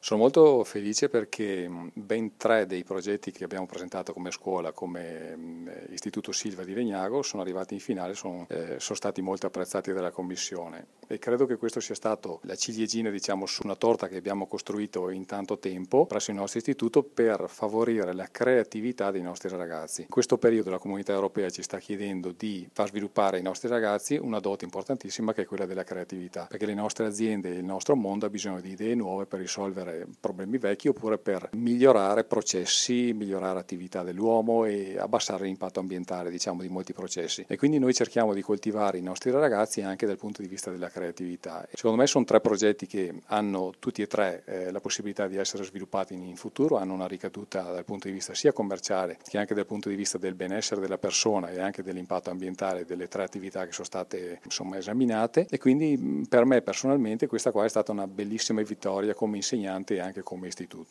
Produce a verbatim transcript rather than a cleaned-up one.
Sono molto felice perché ben tre dei progetti che abbiamo presentato come scuola, come Istituto Silva di Legnago, sono arrivati in finale, sono, eh, sono stati molto apprezzati dalla Commissione e credo che questo sia stato la ciliegina, diciamo, su una torta che abbiamo costruito in tanto tempo presso il nostro istituto per favorire la creatività dei nostri ragazzi. In questo periodo la Comunità Europea ci sta chiedendo di far sviluppare ai nostri ragazzi una dote importantissima che è quella della creatività, perché le nostre aziende e il nostro mondo ha bisogno di idee nuove per risolvere problemi vecchi oppure per migliorare processi, migliorare attività dell'uomo e abbassare l'impatto ambientale, diciamo, di molti processi. E quindi noi cerchiamo di coltivare i nostri ragazzi anche dal punto di vista della creatività. Secondo me sono tre progetti che hanno tutti e tre eh, la possibilità di essere sviluppati in futuro, hanno una ricaduta dal punto di vista sia commerciale che anche dal punto di vista del benessere della persona e anche dell'impatto ambientale delle tre attività che sono state, insomma, esaminate, e quindi per me personalmente questa qua è stata una bellissima vittoria come insegnante e anche come istituto.